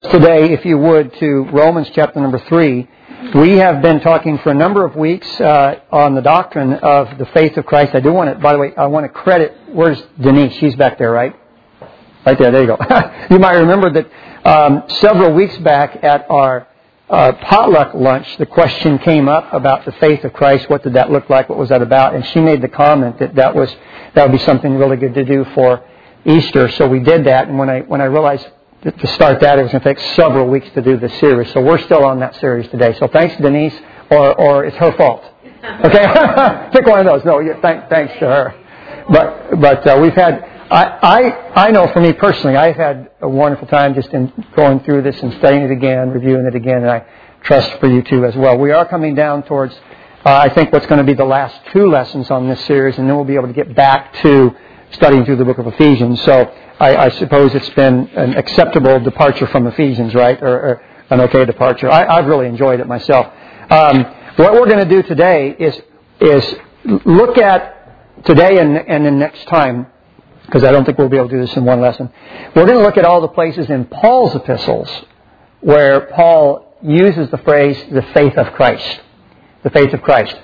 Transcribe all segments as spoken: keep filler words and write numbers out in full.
Today, if you would, to Romans chapter number three. We have been talking for a number of weeks uh, on the doctrine of the faith of Christ. I do want to, by the way, I want to credit, where's Denise? She's back there, right? Right there, there you go. You might remember that um, several weeks back at our uh, potluck lunch, the question came up about the faith of Christ. What did that look like? What was that about? And she made the comment that that was that would be something really good to do for Easter. So we did that, and when I when I realized to start that, it was going to take several weeks to do this series. So we're still on that series today. So thanks, Denise, or or it's her fault. Okay, pick one of those. No, yeah, thank, thanks to her. But but uh, we've had. I, I I know for me personally, I've had a wonderful time just in going through this and studying it again, reviewing it again, and I trust for you too as well. We are coming down towards, uh, I think, what's going to be the last two lessons on this series, and then we'll be able to get back to studying through the book of Ephesians. So I, I suppose it's been an acceptable departure from Ephesians, right? Or, or an okay departure. I, I've really enjoyed it myself. Um, what we're going to do today is is look at today and, and then next time, because I don't think we'll be able to do this in one lesson. We're going to look at all the places in Paul's epistles where Paul uses the phrase, the faith of Christ. The faith of Christ.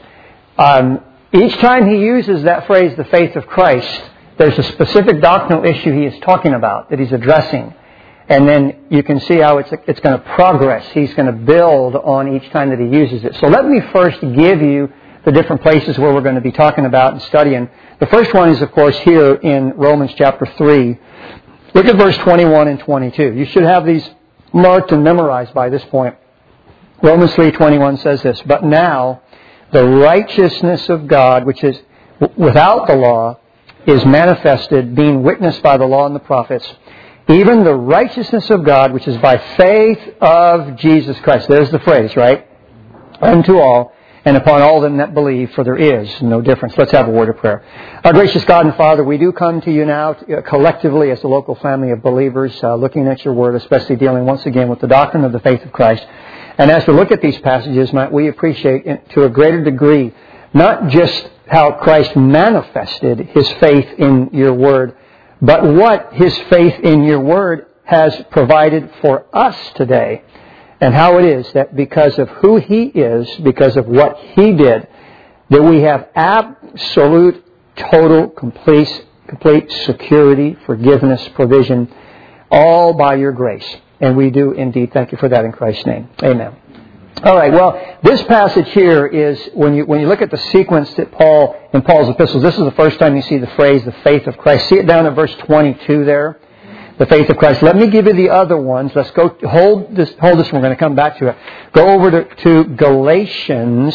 Um, each time he uses that phrase, the faith of Christ, there's a specific doctrinal issue he is talking about, that he's addressing. And then you can see how it's it's going to progress. He's going to build on each time that he uses it. So let me first give you the different places where we're going to be talking about and studying. The first one is, of course, here in Romans chapter three. Look at verse twenty-one and twenty-two. You should have these marked and memorized by this point. Romans three twenty-one says this, "But now the righteousness of God, which is without the law, is manifested, being witnessed by the law and the prophets, even the righteousness of God, which is by faith of Jesus Christ." There's the phrase, right? "Unto all, and upon all them that believe, for there is no difference." Let's have a word of prayer. Our gracious God and Father, we do come to you now uh, collectively as a local family of believers, uh, looking at your word, especially dealing once again with the doctrine of the faith of Christ. And as we look at these passages, might we appreciate it to a greater degree, not just how Christ manifested His faith in your word, but what His faith in your word has provided for us today. And how it is that because of who He is, because of what He did, that we have absolute, total, complete, complete security, forgiveness, provision, all by your grace. And we do indeed thank you for that in Christ's name. Amen. All right, well, this passage here is, when you when you look at the sequence that Paul, in Paul's epistles, this is the first time you see the phrase, the faith of Christ. See it down at verse twenty-two there, the faith of Christ. Let me give you the other ones. Let's go, hold this, hold this, and we're going to come back to it. Go over to, to Galatians,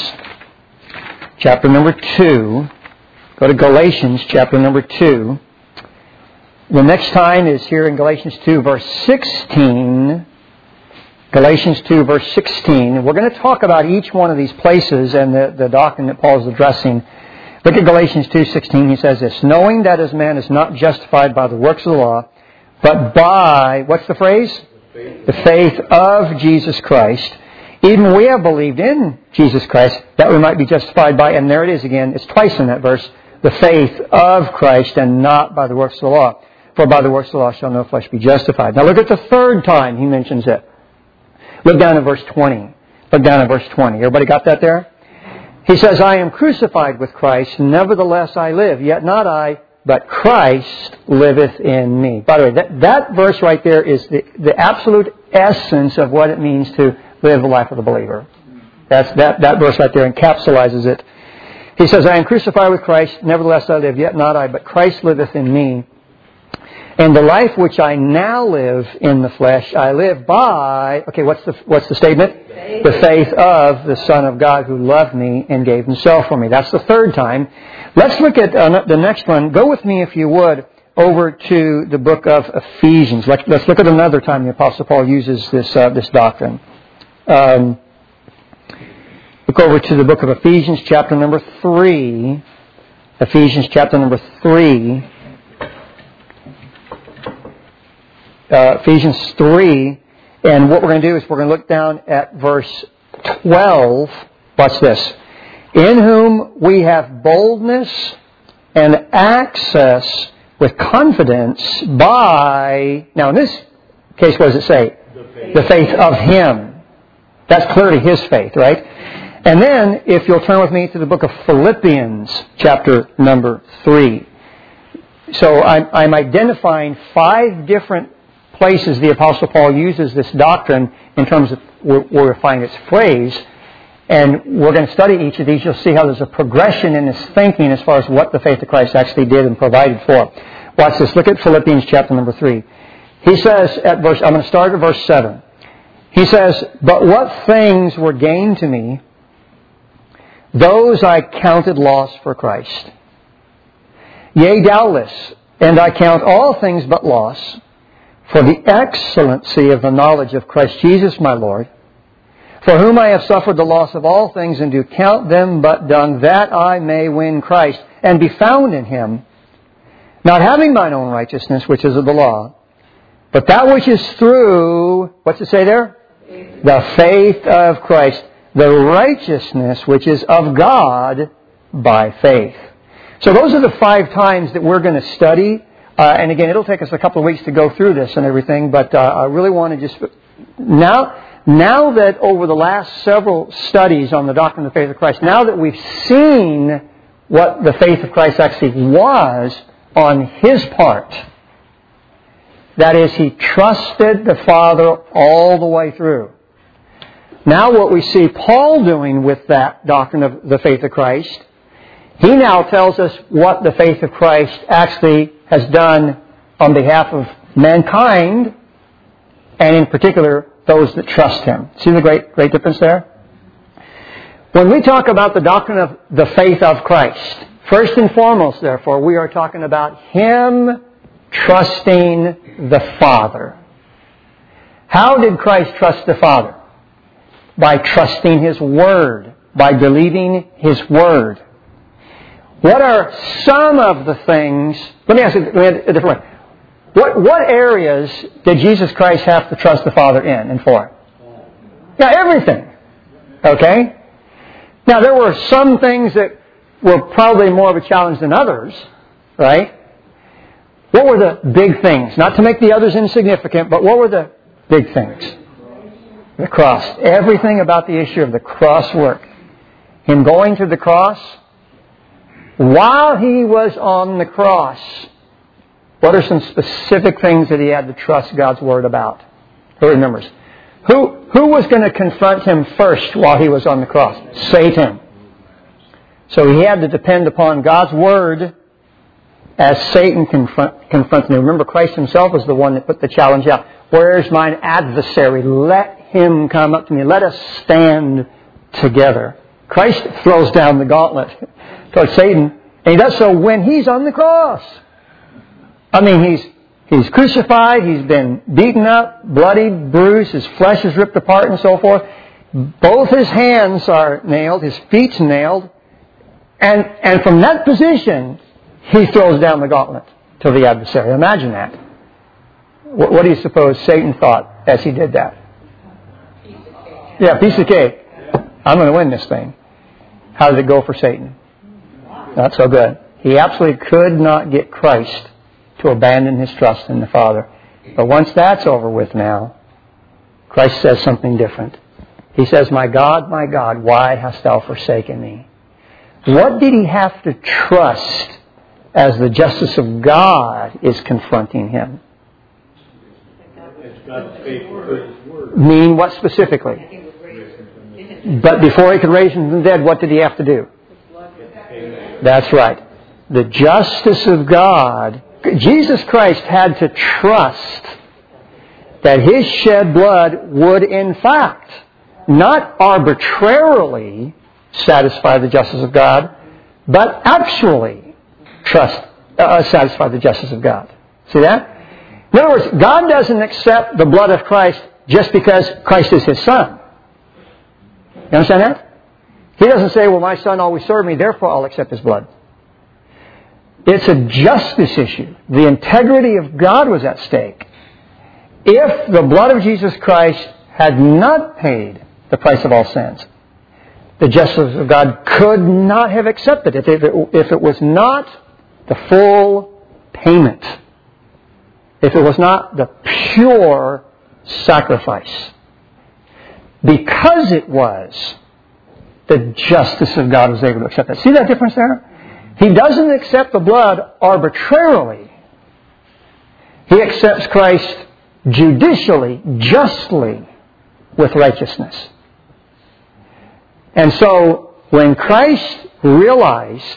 chapter number two. Go to Galatians, chapter number two. The next time is here in Galatians two, verse sixteen. Galatians two, verse sixteen. We're going to talk about each one of these places and the, the doctrine that Paul is addressing. Look at Galatians two sixteen. He says this, "Knowing that as man is not justified by the works of the law, but by," what's the phrase? The faith, the faith of Jesus Christ. Even we have believed in Jesus Christ, that we might be justified by," and there it is again, it's twice in that verse, "the faith of Christ, and not by the works of the law. For by the works of the law shall no flesh be justified." Now look at the third time he mentions it. Look down at verse twenty. Look down at verse twenty. Everybody got that there? He says, "I am crucified with Christ, nevertheless I live. Yet not I, but Christ liveth in me." By the way, that, that verse right there is the, the absolute essence of what it means to live the life of the believer. That's, that, that verse right there encapsulates it. He says, "I am crucified with Christ, nevertheless I live. Yet not I, but Christ liveth in me. And the life which I now live in the flesh, I live by," okay, what's the what's the statement? Faith. "The faith of the Son of God who loved me and gave Himself for me." That's the third time. Let's look at uh, the next one. Go with me, if you would, over to the book of Ephesians. Let's, let's look at another time the Apostle Paul uses this uh, this doctrine. Um, look over to the book of Ephesians, chapter number three. Ephesians, chapter number three. Uh, Ephesians three, and what we're going to do is we're going to look down at verse twelve. Watch this. "In whom we have boldness and access with confidence by," now in this case, what does it say? The faith of Him. That's clearly His faith, right? And then, if you'll turn with me to the book of Philippians, chapter number three. So I'm, I'm identifying five different places the Apostle Paul uses this doctrine in terms of where, where we find its phrase. And we're going to study each of these. You'll see how there's a progression in his thinking as far as what the faith of Christ actually did and provided for. Watch this. Look at Philippians chapter number three. He says at verse, I'm going to start at verse seven. He says, "But what things were gained to me, those I counted loss for Christ. Yea, doubtless, and I count all things but loss, for the excellency of the knowledge of Christ Jesus my Lord, for whom I have suffered the loss of all things, and do count them but dung, that I may win Christ, and be found in Him, not having mine own righteousness, which is of the law, but that which is through," what's it say there? "The faith of Christ, the righteousness which is of God by faith." So those are the five times that we're going to study. Uh, and again, it'll take us a couple of weeks to go through this and everything, but uh, I really want to just... Now, now that over the last several studies on the doctrine of the faith of Christ, now that we've seen what the faith of Christ actually was on His part, that is, He trusted the Father all the way through. Now what we see Paul doing with that doctrine of the faith of Christ, he now tells us what the faith of Christ actually has done on behalf of mankind, and in particular, those that trust Him. See the great, great difference there? When we talk about the doctrine of the faith of Christ, first and foremost, therefore, we are talking about Him trusting the Father. How did Christ trust the Father? By trusting His Word, by believing His Word. What are some of the things... Let me ask you a different way. What, what areas did Jesus Christ have to trust the Father in and for? Yeah, everything. Okay? Now, there were some things that were probably more of a challenge than others, right? What were the big things? Not to make the others insignificant, but what were the big things? The cross. Everything about the issue of the cross work. Him going to the cross. While He was on the cross, what are some specific things that He had to trust God's Word about? Who remembers? Who, who was going to confront Him first while He was on the cross? Satan. So He had to depend upon God's Word as Satan confront, confronted Him. Remember, Christ Himself was the one that put the challenge out. "Where is mine adversary? Let him come up to me. Let us stand together." Christ throws down the gauntlet towards Satan, and He does so when He's on the cross. I mean, He's He's crucified, He's been beaten up, bloodied, bruised, His flesh is ripped apart and so forth. Both His hands are nailed, His feet's nailed, and, and from that position, He throws down the gauntlet to the adversary. Imagine that. What, what do you suppose Satan thought as he did that? Yeah, piece of cake. I'm going to win this thing. How did it go for Satan? Not so good. He absolutely could not get Christ to abandon his trust in the Father. But once that's over with now, Christ says something different. He says, "My God, my God, why hast thou forsaken me?" What did He have to trust as the justice of God is confronting Him? Mean what specifically? But before He could raise Him from the dead, what did He have to do? That's right. The justice of God. Jesus Christ had to trust that His shed blood would in fact not arbitrarily satisfy the justice of God, but actually trust, uh, satisfy the justice of God. See that? In other words, God doesn't accept the blood of Christ just because Christ is His Son. You understand that? He doesn't say, "Well, my Son always served me, therefore I'll accept His blood." It's a justice issue. The integrity of God was at stake. If the blood of Jesus Christ had not paid the price of all sins, the justice of God could not have accepted it if it, if it was not the full payment. If it was not the pure sacrifice. Because it was, the justice of God was able to accept that. See that difference there? He doesn't accept the blood arbitrarily. He accepts Christ judicially, justly, with righteousness. And so, when Christ realized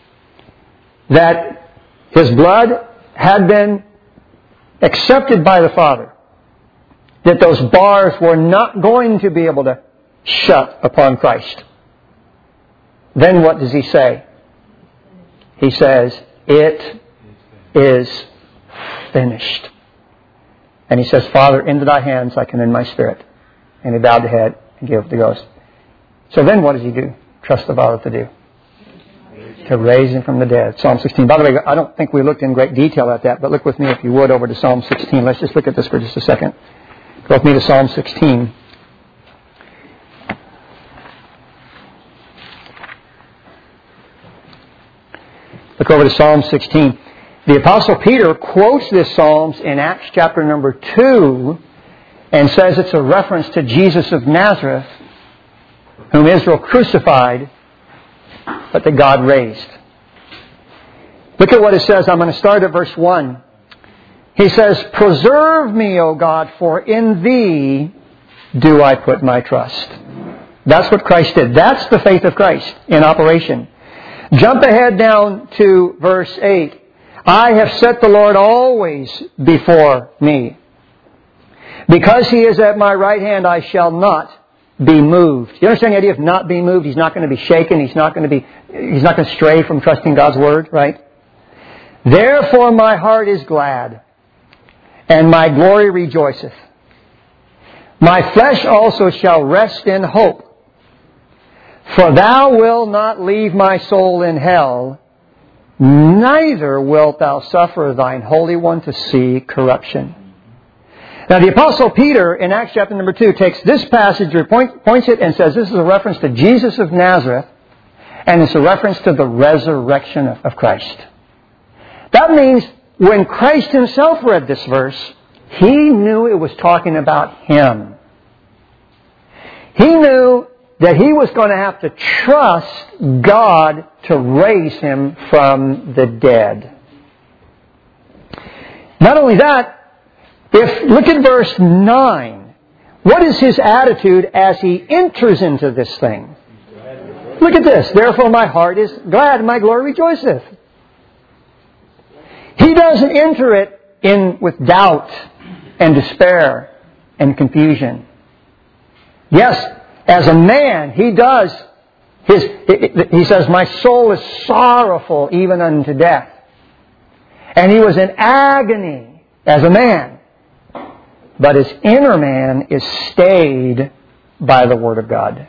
that His blood had been accepted by the Father, that those bars were not going to be able to shut upon Christ, then what does He say? He says, it is finished. And He says, Father, into Thy hands I commend my spirit. And He bowed the head and gave up the ghost. So then what does He do? Trust the Father to do. To raise Him from the dead. Psalm sixteen. By the way, I don't think we looked in great detail at that, but look with me, if you would, over to Psalm sixteen. Let's just look at this for just a second. Go with me to Psalm sixteen. Look over to Psalm sixteen. The Apostle Peter quotes this Psalms in Acts chapter number two and says it's a reference to Jesus of Nazareth, whom Israel crucified, but that God raised. Look at what it says. I'm going to start at verse one. He says, Preserve me, O God, for in Thee do I put my trust. That's what Christ did. That's the faith of Christ in operation. Jump ahead down to verse eight. I have set the Lord always before me. Because He is at my right hand, I shall not be moved. You understand the idea of not being moved? He's not going to be shaken. He's not going to be, he's not going to stray from trusting God's Word, right? Therefore my heart is glad, and my glory rejoiceth. My flesh also shall rest in hope. For Thou wilt not leave my soul in hell, neither wilt Thou suffer Thine Holy One to see corruption. Now the Apostle Peter in Acts chapter number two takes this passage, point, points it and says this is a reference to Jesus of Nazareth, and it's a reference to the resurrection of, of Christ. That means when Christ Himself read this verse, He knew it was talking about Him. He knew that He was going to have to trust God to raise Him from the dead. Not only that, if look at verse nine. What is His attitude as He enters into this thing? Look at this. Therefore my heart is glad and my glory rejoiceth. He doesn't enter it in with doubt and despair and confusion. Yes, as a man, He does. His, he says, my soul is sorrowful even unto death. And He was in agony as a man. But His inner man is stayed by the Word of God.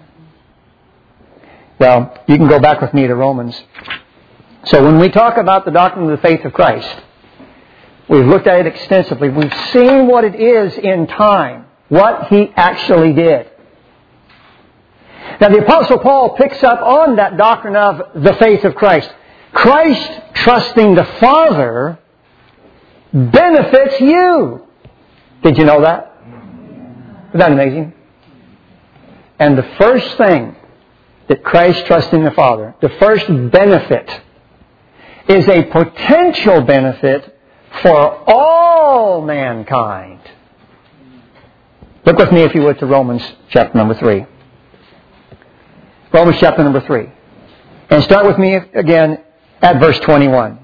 Well, you can go back with me to Romans. So when we talk about the doctrine of the faith of Christ, we've looked at it extensively. We've seen what it is in time, what He actually did. Now the Apostle Paul picks up on that doctrine of the faith of Christ. Christ trusting the Father benefits you. Did you know that? Isn't that amazing? And the first thing that Christ trusting the Father, the first benefit, is a potential benefit for all mankind. Look with me, if you would, to Romans chapter number three. Romans chapter number three. And start with me again at verse twenty-one.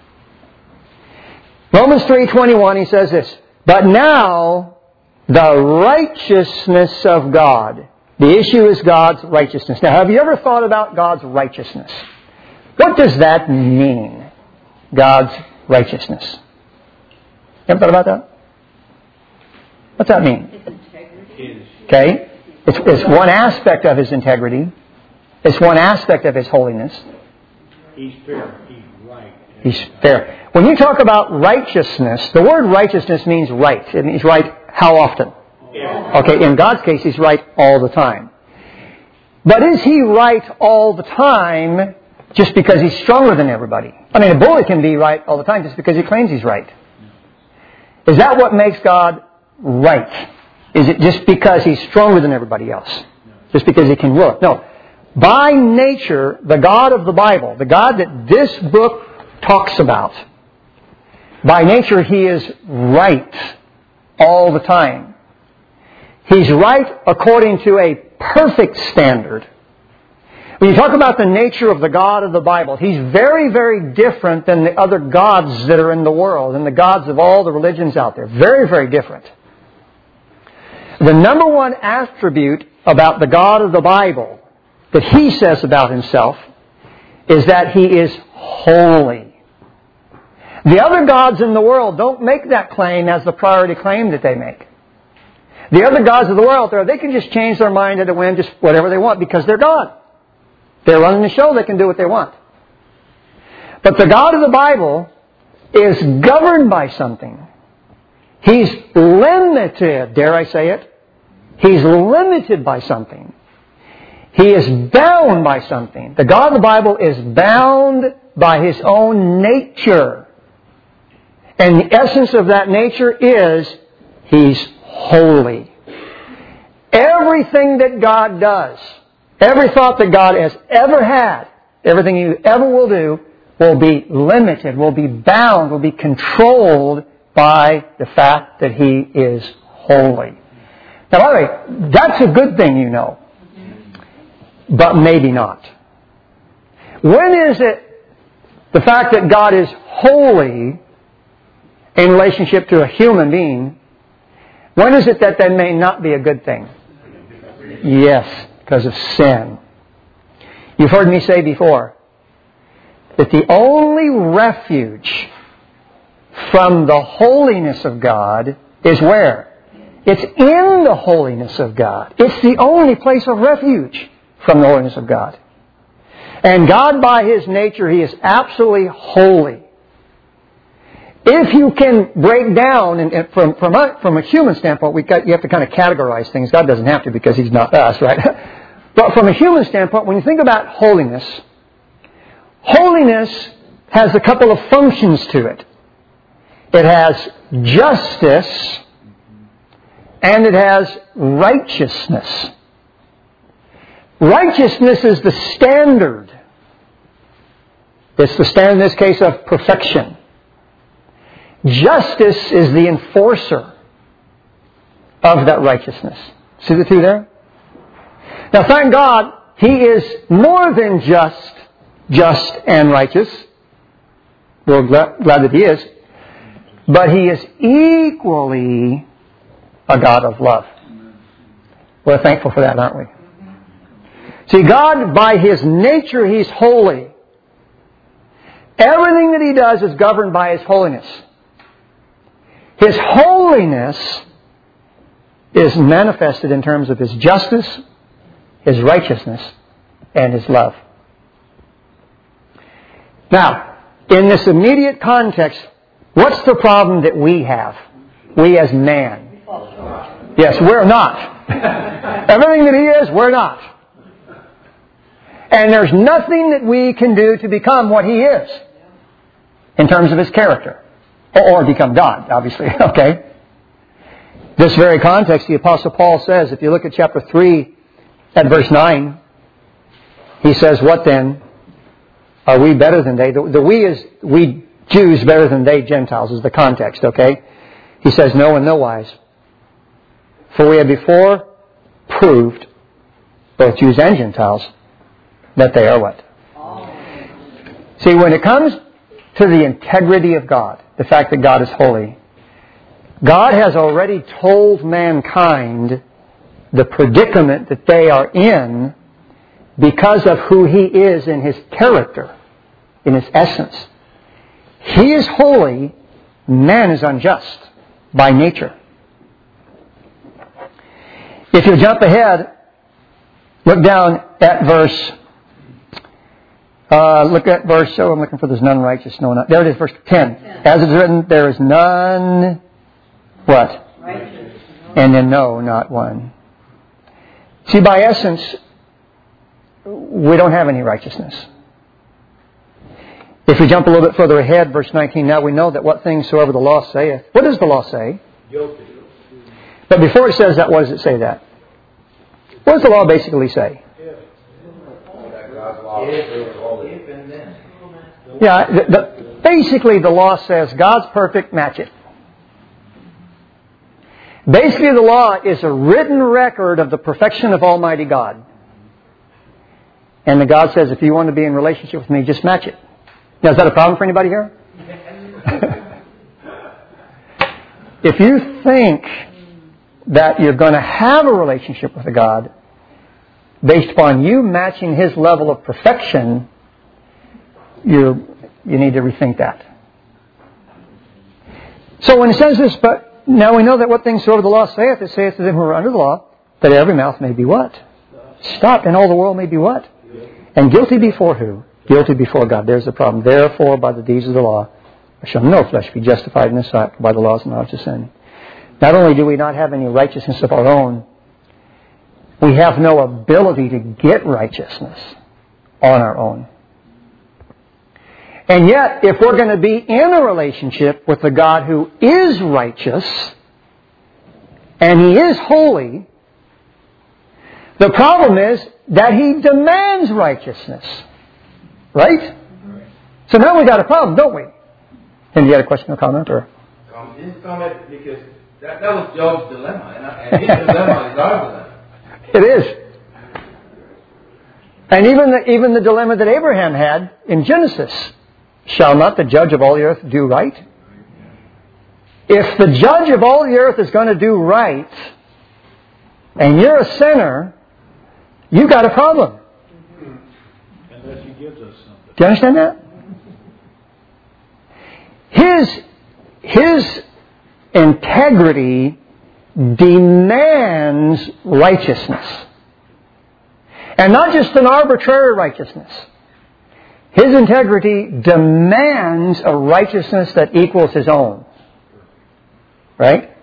Romans three twenty-one, he says this, But now the righteousness of God. The issue is God's righteousness. Now, have you ever thought about God's righteousness? What does that mean? God's righteousness. You ever thought about that? What's that mean? Okay. It's, it's one aspect of His integrity. It's one aspect of His holiness. He's fair. He's right. He's fair. When you talk about righteousness, the word righteousness means right. It means right how often? Yeah. Okay, in God's case, He's right all the time. But is He right all the time just because He's stronger than everybody? I mean, a bully can be right all the time just because he claims he's right. Is that what makes God right? Is it just because He's stronger than everybody else? Just because He can will it? No. By nature, the God of the Bible, the God that this book talks about, by nature He is right all the time. He's right according to a perfect standard. When you talk about the nature of the God of the Bible, He's very, very different than the other gods that are in the world and the gods of all the religions out there. Very, very different. The number one attribute about the God of the Bible that He says about Himself is that He is holy. The other gods in the world don't make that claim as the priority claim that they make. The other gods of the world, they can just change their mind at a whim, just whatever they want, because they're God. They're running the show, they can do what they want. But the God of the Bible is governed by something. He's limited, dare I say it? He's limited by something. He is bound by something. The God of the Bible is bound by His own nature. And the essence of that nature is He's holy. Everything that God does, every thought that God has ever had, everything He ever will do, will be limited, will be bound, will be controlled by the fact that He is holy. Now, by the way, that's a good thing, you know. But maybe not. When is it the fact that God is holy in relationship to a human being, when is it that that may not be a good thing? Yes, because of sin. You've heard me say before that the only refuge from the holiness of God is where? It's in the holiness of God. It's the only place of refuge from the holiness of God. And God, by His nature, He is absolutely holy. If you can break down, and from from a, from a human standpoint, we got, you have to kind of categorize things. God doesn't have to because He's not us, right? But from a human standpoint, when you think about holiness, holiness has a couple of functions to it. It has justice and it has righteousness. Righteousness is the standard. It's the standard in this case of perfection. Justice is the enforcer of that righteousness. See the two there? Now, thank God, He is more than just, just and righteous. We're glad, glad that He is. But He is equally a God of love. We're thankful for that, aren't we? See, God, by His nature, He's holy. Everything that He does is governed by His holiness. His holiness is manifested in terms of His justice, His righteousness, and His love. Now, in this immediate context, what's the problem that we have? We as man. Yes, we're not. Everything that He is, we're not. And there's nothing that we can do to become what He is in terms of His character. Or become God, obviously. Okay? This very context, the Apostle Paul says, if you look at chapter three, at verse nine, he says, what then? Are we better than they? The, the we is, we Jews better than they Gentiles is the context, okay? He says, no, in no wise. For we have before proved, both Jews and Gentiles, that they are what? See, when it comes to the integrity of God, the fact that God is holy, God has already told mankind the predicament that they are in because of who He is in His character, in His essence. He is holy, man is unjust by nature. If you jump ahead, look down at verse Uh, look at verse, oh, I'm looking for there's none righteous, no, not. There it is, verse ten. As it is written, there is none, what? Righteous. And then no, not one. See, by essence, we don't have any righteousness. If we jump a little bit further ahead, verse nineteen, now we know that what things soever the law saith. What does the law say? But before it says that, what does it say that? What does the law basically say? Yeah, the, the, basically the law says God's perfect, match it. Basically the law is a written record of the perfection of Almighty God. And the God says, if you want to be in relationship with me, just match it. Now, is that a problem for anybody here? If you think that you're going to have a relationship with a God based upon you matching His level of perfection, you you need to rethink that. So when it says this, but now we know that what things soever the law saith, it saith to them who are under the law, that every mouth may be what? Stopped, and all the world may be what? And guilty before who? Guilty before God. There's the problem. Therefore, by the deeds of the law, shall no flesh be justified in His sight by the laws and knowledge of sin. Not only do we not have any righteousness of our own, we have no ability to get righteousness on our own. And yet, if we're going to be in a relationship with the God who is righteous, and He is holy, the problem is that He demands righteousness. Right? So now we've got a problem, don't we? And you had a question or comment? Or? Um, this comment, because that, that was Job's dilemma, and, and his dilemma is our dilemma. It is. And even the, even the dilemma that Abraham had in Genesis, shall not the judge of all the earth do right? If the judge of all the earth is going to do right, and you're a sinner, you've got a problem. Unless He gives us something. Do you understand that? His, his integrity demands righteousness. And not just an arbitrary righteousness. His integrity demands a righteousness that equals His own. Right?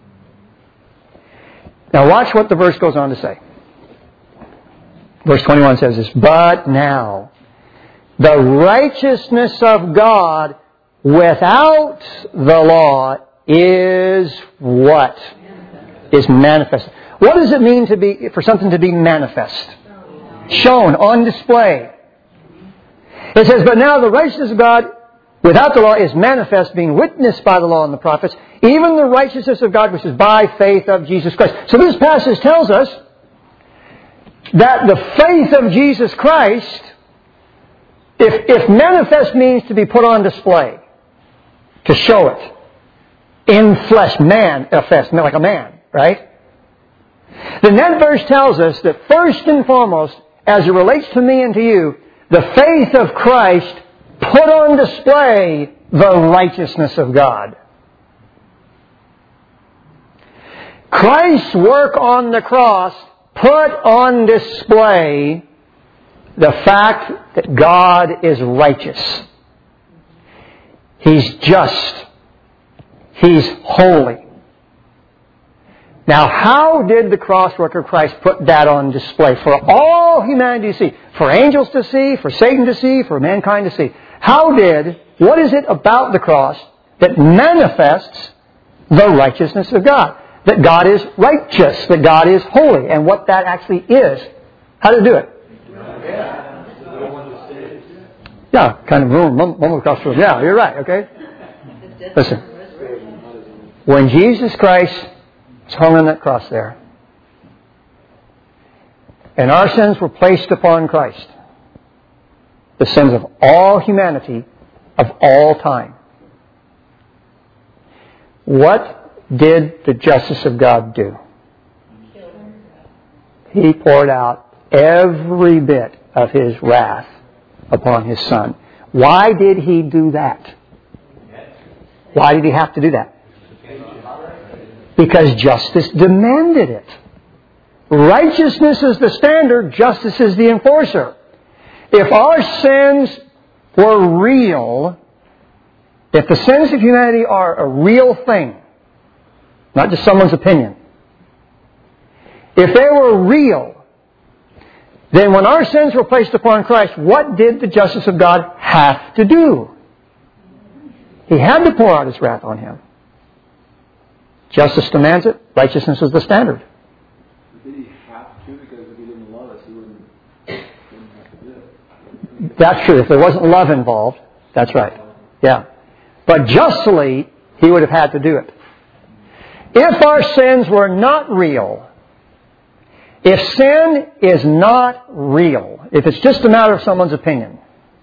Now watch what the verse goes on to say. Verse twenty-one says this, but now the righteousness of God without the law is what? Is manifest. What does it mean to be for something to be manifest? Shown, on display. It says, but now the righteousness of God without the law is manifest, being witnessed by the law and the prophets, even the righteousness of God which is by faith of Jesus Christ. So this passage tells us that the faith of Jesus Christ, if, if manifest means to be put on display, to show it, in flesh, manifest, like a man, right? Then that verse tells us that first and foremost, as it relates to me and to you, the faith of Christ put on display the righteousness of God. Christ's work on the cross put on display the fact that God is righteous. He's just. He's holy. Now, how did the cross work of Christ put that on display for all humanity to see? For angels to see, for Satan to see, for mankind to see. How did, what is it about the cross that manifests the righteousness of God? That God is righteous, that God is holy, and what that actually is. How did it do it? Yeah, kind of mumble across the room. Yeah, you're right, okay? Listen. When Jesus Christ was hung on that cross there, and our sins were placed upon Christ, the sins of all humanity, of all time, what did the justice of God do? He poured out every bit of His wrath upon His Son. Why did He do that? Why did He have to do that? Because justice demanded it. Righteousness is the standard, justice is the enforcer. If our sins were real, if the sins of humanity are a real thing, not just someone's opinion, if they were real, then when our sins were placed upon Christ, what did the justice of God have to do? He had to pour out His wrath on Him. Justice demands it. Righteousness is the standard. Did he have to? Because if he didn't love us, he wouldn't, wouldn't have to do it. That's true. If there wasn't love involved, that's right. Yeah. But justly, he would have had to do it. If our sins were not real, if sin is not real, if it's just a matter of someone's opinion,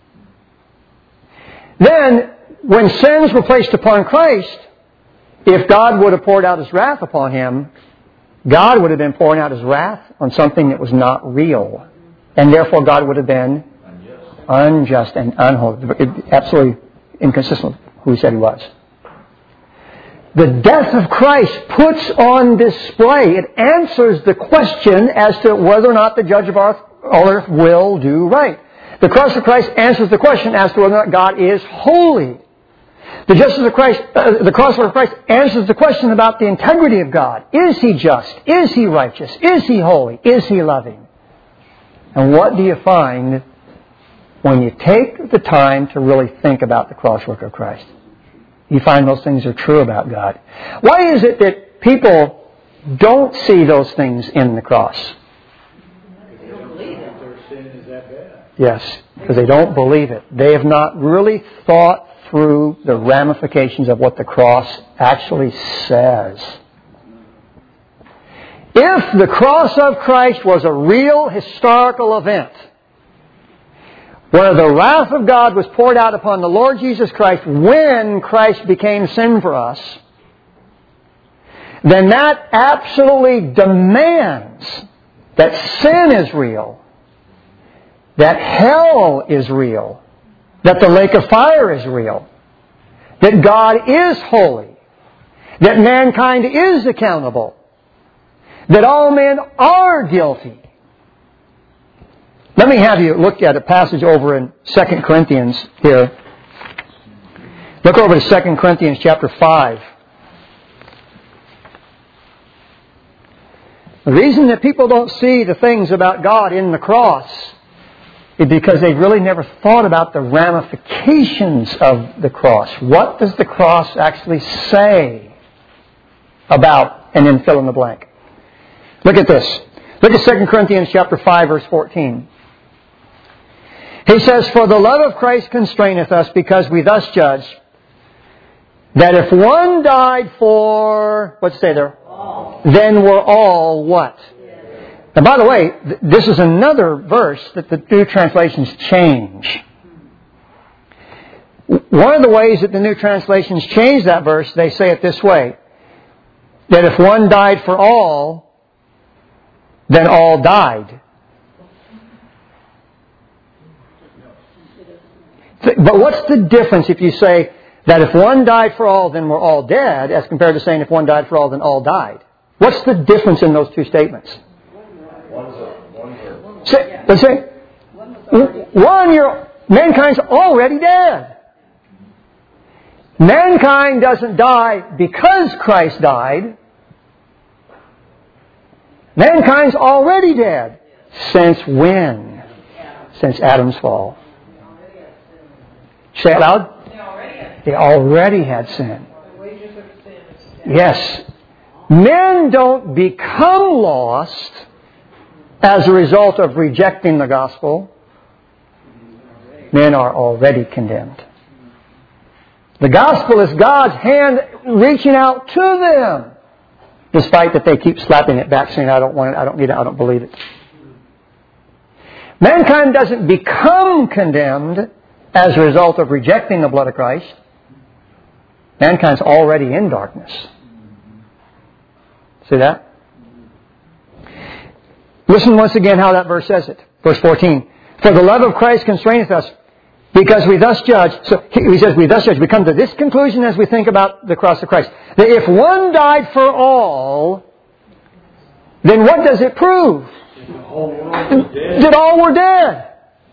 then when sins were placed upon Christ, if God would have poured out His wrath upon Him, God would have been pouring out His wrath on something that was not real. And therefore God would have been unjust and unholy. Absolutely inconsistent with who He said He was. The death of Christ puts on display, it answers the question as to whether or not the judge of our earth will do right. The cross of Christ answers the question as to whether or not God is holy. The justice of Christ, uh, the cross of Christ answers the question about the integrity of God. Is He just? Is He righteous? Is He holy? Is He loving? And what do you find when you take the time to really think about the cross work of Christ? You find those things are true about God. Why is it that people don't see those things in the cross? They don't believe that their sin is that bad. Yes, because they don't believe it. They have not really thought through the ramifications of what the cross actually says. If the cross of Christ was a real historical event, where the wrath of God was poured out upon the Lord Jesus Christ when Christ became sin for us, then that absolutely demands that sin is real, that hell is real, that the lake of fire is real, that God is holy, that mankind is accountable, that all men are guilty. Let me have you look at a passage over in Second Corinthians here. Look over to Second Corinthians chapter five. The reason that people don't see the things about God in the cross is because they've really never thought about the ramifications of the cross. What does the cross actually say about, and then fill in the blank. Look at this. Look at Second Corinthians chapter five, verse fourteen. He says, "For the love of Christ constraineth us, because we thus judge, that if one died for," what's it say there? All. "Then we're all" what? Yes. And by the way, th- this is another verse that the New Translations change. One of the ways that the New Translations change that verse, they say it this way, that if one died for all, then all died. But what's the difference if you say that if one died for all, then we're all dead, as compared to saying if one died for all, then all died? What's the difference in those two statements? Say, let's say, one, you're, mankind's already dead. Mankind doesn't die because Christ died. Mankind's already dead. Since when? Since Adam's fall. Say it loud. They already had They already had sin. the wages of sin is death. Yes. Men don't become lost as a result of rejecting the gospel. Men are already condemned. The gospel is God's hand reaching out to them, despite that they keep slapping it back, saying, "I don't want it, I don't need it, I don't believe it." Mankind doesn't become condemned as a result of rejecting the blood of Christ. Mankind's already in darkness. See that? Listen once again how that verse says it. Verse fourteen. "For the love of Christ constraineth us, because we thus judge." So he says, we thus judge. We come to this conclusion as we think about the cross of Christ. That if one died for all, then what does it prove? That all were dead.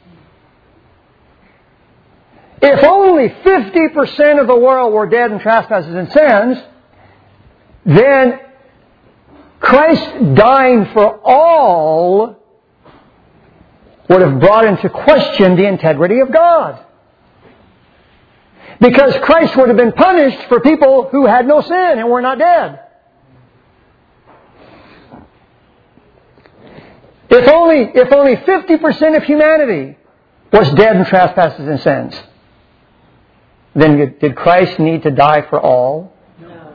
If only fifty percent of the world were dead in trespasses and sins, then Christ dying for all would have brought into question the integrity of God. Because Christ would have been punished for people who had no sin and were not dead. If only, if only fifty percent of humanity was dead in trespasses and sins, then did Christ need to die for all? No.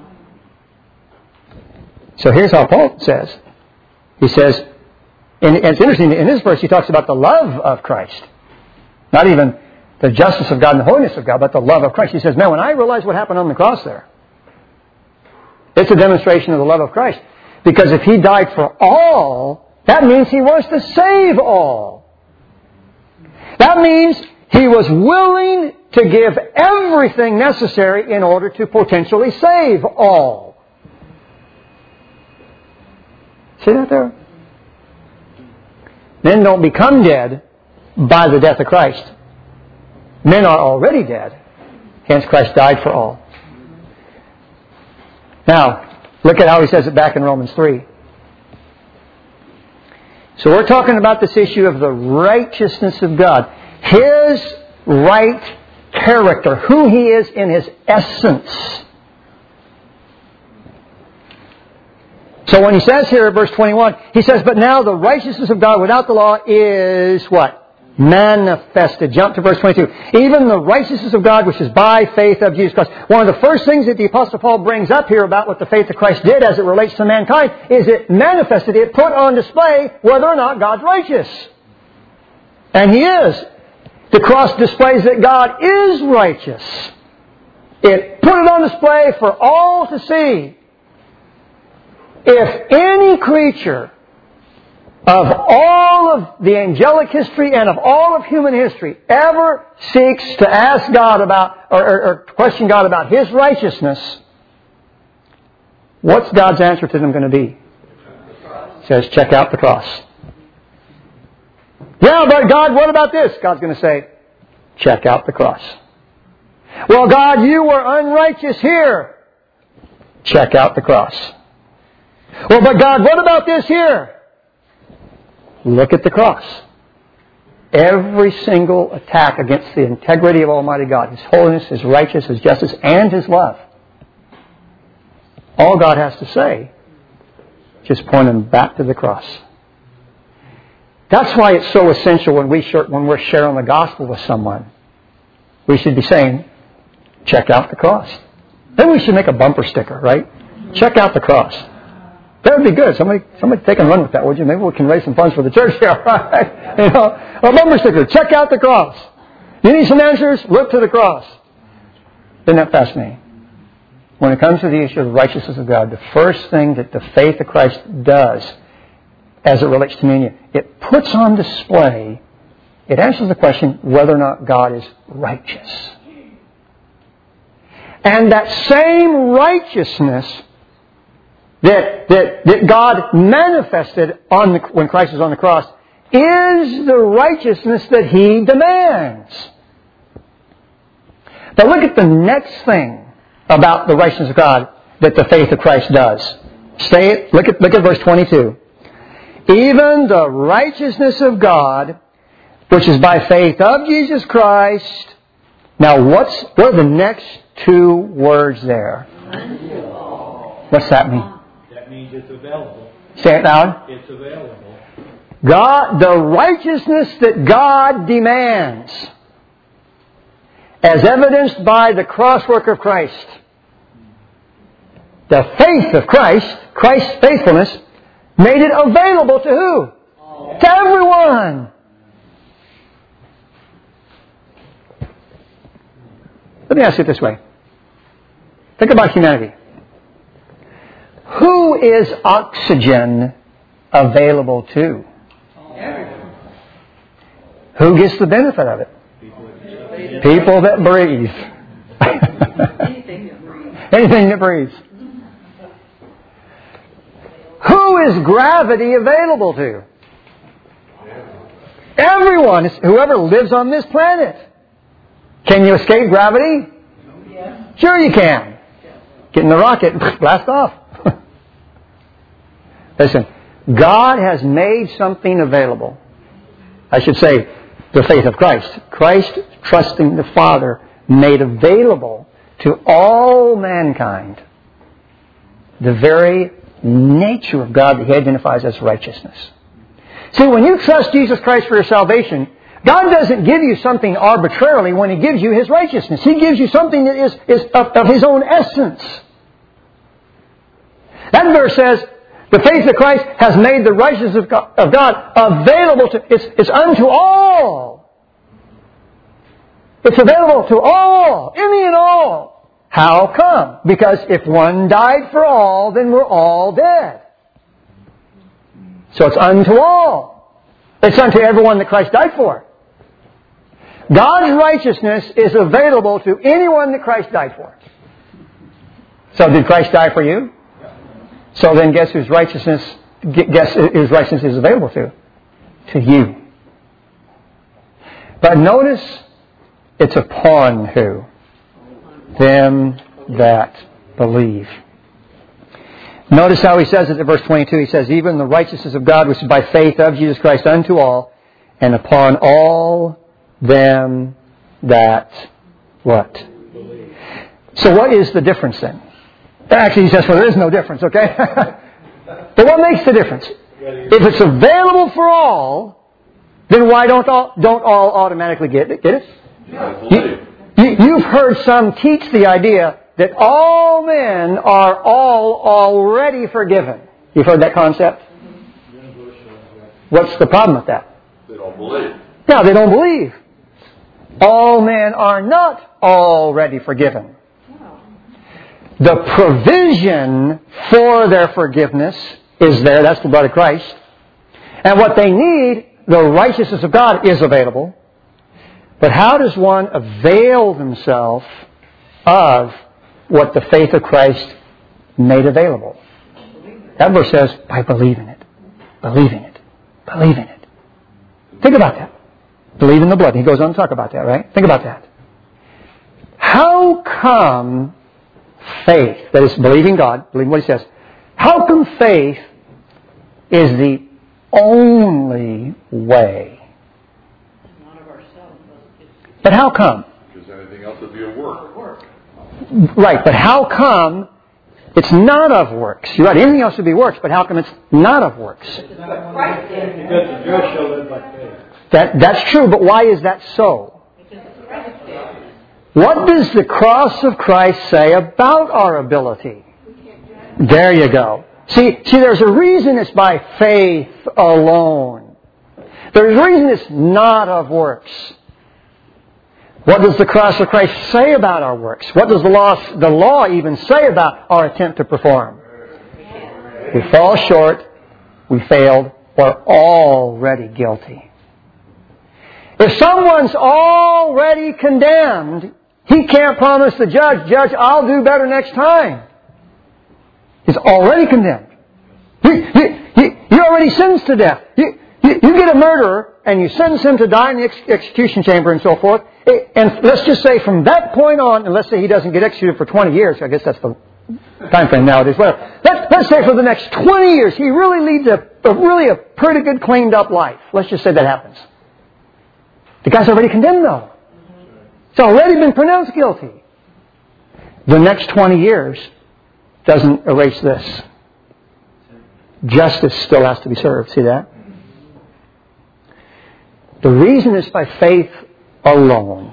So here's how Paul says. He says, and it's interesting, in this verse he talks about the love of Christ. Not even the justice of God and the holiness of God, but the love of Christ. He says, man, when I realize what happened on the cross there, it's a demonstration of the love of Christ. Because if He died for all, that means He wants to save all. That means He was willing to give everything necessary in order to potentially save all. See that there? Men don't become dead by the death of Christ. Men are already dead. Hence Christ died for all. Now, look at how he says it back in Romans three. So we're talking about this issue of the righteousness of God. His right character. Who He is in His essence. So when he says here in verse twenty-one, he says, but now the righteousness of God without the law is what? Manifested. Jump to verse twenty-two. Even the righteousness of God which is by faith of Jesus Christ. One of the first things that the Apostle Paul brings up here about what the faith of Christ did as it relates to mankind is it manifested, it put on display whether or not God's righteous. And He is. The cross displays that God is righteous. It put it on display for all to see. If any creature of all of the angelic history and of all of human history ever seeks to ask God about, or, or, or question God about His righteousness, what's God's answer to them going to be? It says, check out the cross. Yeah, but God, what about this? God's going to say, check out the cross. Well, God, you were unrighteous here. Check out the cross. Well, but God, what about this here? Look at the cross. Every single attack against the integrity of Almighty God, His holiness, His righteousness, His justice, and His love. All God has to say, just point them back to the cross. That's why it's so essential when, we share, when we're sharing the gospel with someone. We should be saying, check out the cross. Then we should make a bumper sticker, right? Check out the cross. That would be good. Somebody, somebody take and run with that, would you? Maybe we can raise some funds for the church here, right? You know, a bumper sticker. Check out the cross. You need some answers? Look to the cross. Isn't that fascinating? When it comes to the issue of the righteousness of God, the first thing that the faith of Christ does as it relates to communion, it puts on display, it answers the question whether or not God is righteous. And that same righteousness that, that, that God manifested on the, when Christ was on the cross is the righteousness that He demands. Now look at the next thing about the righteousness of God that the faith of Christ does. Say it. Look at, look at verse twenty-two. Even the righteousness of God, which is by faith of Jesus Christ. Now what's, what are the next two words there? What's that mean? That means it's available. Say it loud. It's available. God, the righteousness that God demands, as evidenced by the cross work of Christ. The faith of Christ, Christ's faithfulness, made it available to who? Oh. To everyone. Let me ask you it this way. Think about humanity. Who is oxygen available to? Everyone. Who gets the benefit of it? People that breathe. Anything that breathes. Anything that breathes. Who is gravity available to? Everyone. It's whoever lives on this planet. Can you escape gravity? Yes. Sure you can. Get in the rocket and blast off. Listen, God has made something available. I should say, the faith of Christ. Christ, trusting the Father, made available to all mankind the very nature of God that He identifies as righteousness. See, when you trust Jesus Christ for your salvation, God doesn't give you something arbitrarily when He gives you His righteousness. He gives you something that is, is of, of His own essence. That verse says, the faith of Christ has made the righteousness of God, of God available to, it's, it's unto all. It's available to all, any and all. How come? Because if one died for all, then we're all dead. So it's unto all. It's unto everyone that Christ died for. God's righteousness is available to anyone that Christ died for. So did Christ die for you? So then guess whose righteousness, guess whose righteousness is available to? To you. But notice, it's upon who? Them that believe. Notice how he says it in verse twenty-two. He says, even the righteousness of God which is by faith of Jesus Christ unto all, and upon all them that what? Believe. So what is the difference then? Actually, he says, well, there is no difference, okay? But what makes the difference? If it's available for all, then why don't all, don't all automatically get it? Get it? You, you, you've heard some teach the idea that all men are all already forgiven. You've heard that concept? What's the problem with that? They don't believe. No, they don't believe. All men are not already forgiven. The provision for their forgiveness is there. That's the blood of Christ. And what they need, the righteousness of God, is available. But how does one avail themselves of what the faith of Christ made available? That verse says, by believing it. Believing it. Believing it. Think about that. Believe in the blood. He goes on to talk about that, right? Think about that. How come faith, that is believing God, believing what He says, how come faith is the only way? Not of ourselves. But how come? Because anything else would be a work. Right, but how come it's not of works? You're right, anything else would be works, but how come it's not of works? Because the Jews shall live by faith. That, that's true, but why is that so? What does the cross of Christ say about our ability? There you go. See, see, there's a reason it's by faith alone. There's a reason it's not of works. What does the cross of Christ say about our works? What does the law, the law even say about our attempt to perform? We fall short, we failed, we're already guilty. If someone's already condemned, he can't promise the judge, Judge, I'll do better next time. He's already condemned. He, he, he, he already sentenced to death. You, you, you get a murderer and you sentence him to die in the ex- execution chamber and so forth. And let's just say from that point on, and let's say he doesn't get executed for twenty years. I guess that's the time frame nowadays. Well, let's, let's say for the next twenty years, he really leads a, a really a pretty good cleaned up life. Let's just say that happens. The guy's already condemned though. It's already been pronounced guilty. The next twenty years doesn't erase this. Justice still has to be served. See that? The reason it's by faith alone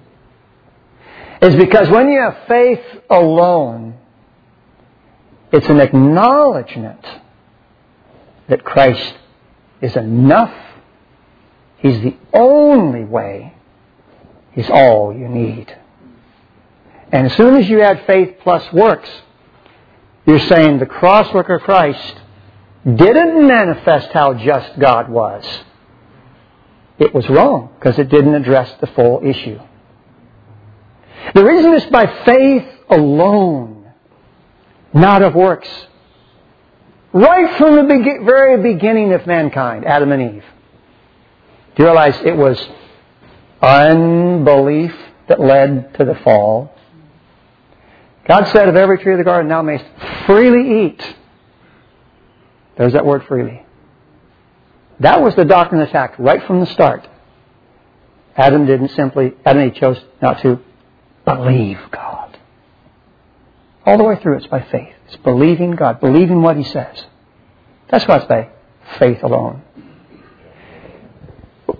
is because when you have faith alone, it's an acknowledgement that Christ is enough. He's the only way. He's all you need. And as soon as you add faith plus works, you're saying the cross work of Christ didn't manifest how just God was. It was wrong because it didn't address the full issue. The reason is by faith alone, not of works. Right from the be- very beginning of mankind, Adam and Eve. Do you realize it was unbelief that led to the fall? God said, of every tree of the garden thou mayst freely eat. There's that word freely. That was the doctrine attacked right from the start. Adam didn't simply, Adam and Eve chose not to believe God. All the way through it's by faith. It's believing God, believing what He says. That's why it's by faith alone.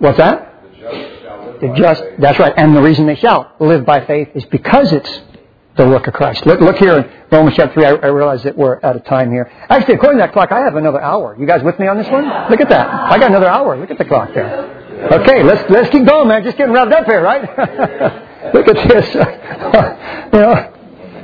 What's that? The just shall live The by just, faith. that's right. And the reason they shall live by faith is because it's the work of Christ. Look, look here in Romans chapter three. I, I realize that we're out of time here. Actually, according to that clock, I have another hour. You guys with me on this one? Look at that. I got another hour. Look at the clock there. Okay, let's let's keep going, man. Just getting revved up here, right? Look at this. You know,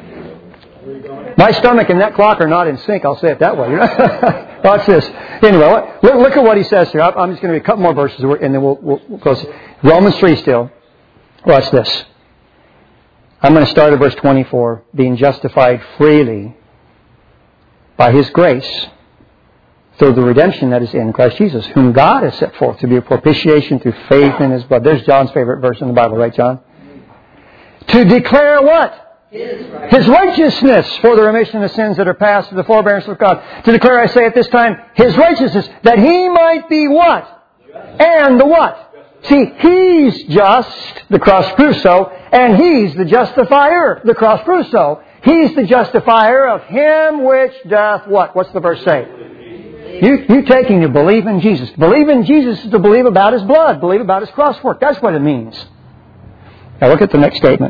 my stomach and that clock are not in sync. I'll say it that way. Watch this. Anyway, look, look at what he says here. I'm just going to read a couple more verses, and then we'll, we'll, we'll close. Romans three still. Watch this. I'm going to start at verse twenty-four. Being justified freely by His grace through the redemption that is in Christ Jesus, whom God has set forth to be a propitiation through faith in His blood. There's John's favorite verse in the Bible, right, John? To declare what? His right. His righteousness for the remission of sins that are past through the forbearance of God. To declare, I say at this time, His righteousness, that He might be what? And the what? See, He's just, the cross proves so, and He's the justifier, the cross proves so. He's the justifier of him which doth what? What's the verse say? You, you taking to believe in Jesus. Believe in Jesus is to believe about His blood, believe about His cross work. That's what it means. Now look at the next statement.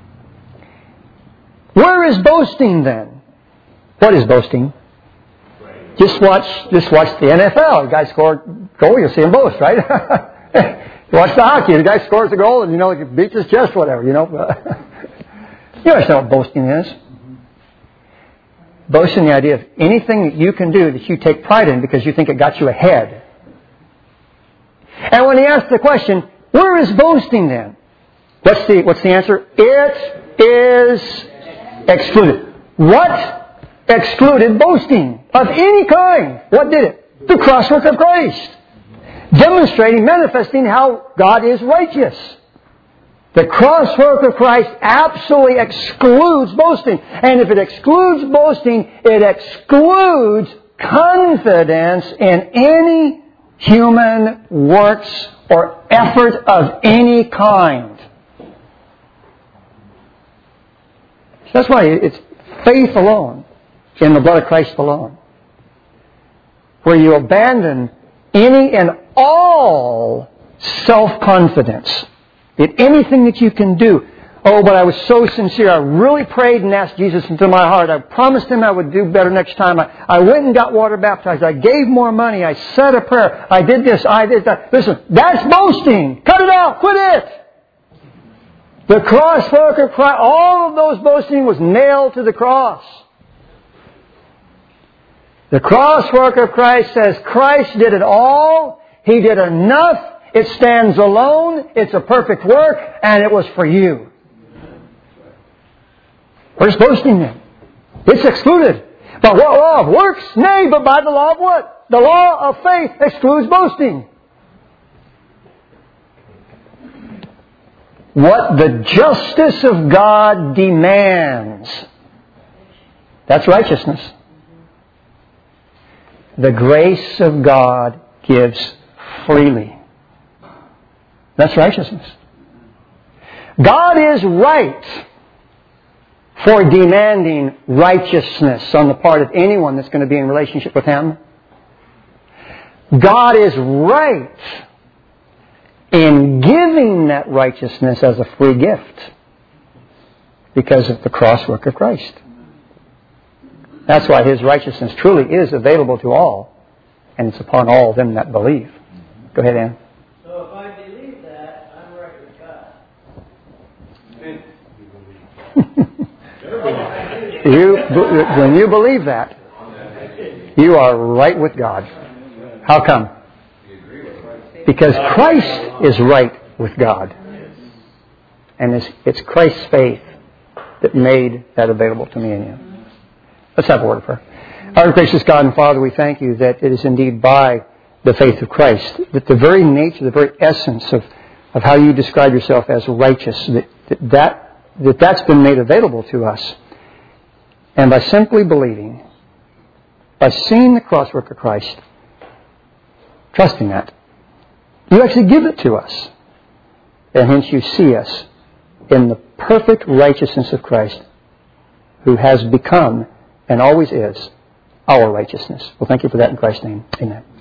Where is boasting then? What is boasting? Just watch, just watch the N F L. The guy scored a goal, you'll see him boast, right? You watch the hockey, the guy scores a goal and, you know, he beats his chest, whatever, you know. You understand what boasting is? Boasting, the idea of anything that you can do that you take pride in because you think it got you ahead. And when he asks the question, where is boasting then? What's the, what's the answer? It is excluded. What excluded boasting of any kind? What did it? The cross work of Christ. Demonstrating, manifesting how God is righteous. The cross work of Christ absolutely excludes boasting. And if it excludes boasting, it excludes confidence in any human works or effort of any kind. That's why it's faith alone, in the blood of Christ alone, where you abandon any and all self-confidence in anything that you can do. Oh, but I was so sincere. I really prayed and asked Jesus into my heart. I promised Him I would do better next time. I, I went and got water baptized. I gave more money. I said a prayer. I did this. I did that. Listen, that's boasting. Cut it out. Quit it. The cross work of Christ, all of those boasting was nailed to the cross. The cross work of Christ says Christ did it all. He did enough. It stands alone. It's a perfect work. And it was for you. Where's boasting then? It's excluded. But what law of works? Nay, but by the law of what? The law of faith excludes boasting. What the justice of God demands. That's righteousness. The grace of God gives freely. That's righteousness. God is right for demanding righteousness on the part of anyone that's going to be in relationship with Him. God is right in giving that righteousness as a free gift because of the cross work of Christ. That's why His righteousness truly is available to all, and it's upon all of them that believe. Go ahead, Ann. So if I believe that, I'm right with God. you, when you believe that, you are right with God. How come? Because Christ is right with God. And it's, it's Christ's faith that made that available to me and you. Let's have a word of prayer. Our gracious God and Father, we thank You that it is indeed by the faith of Christ, that the very nature, the very essence of, of how You describe Yourself as righteous, that, that, that, that that's been made available to us. And by simply believing, by seeing the cross work of Christ, trusting that, You actually give it to us. And hence You see us in the perfect righteousness of Christ, who has become and always is our righteousness. Well, thank You for that in Christ's name. Amen.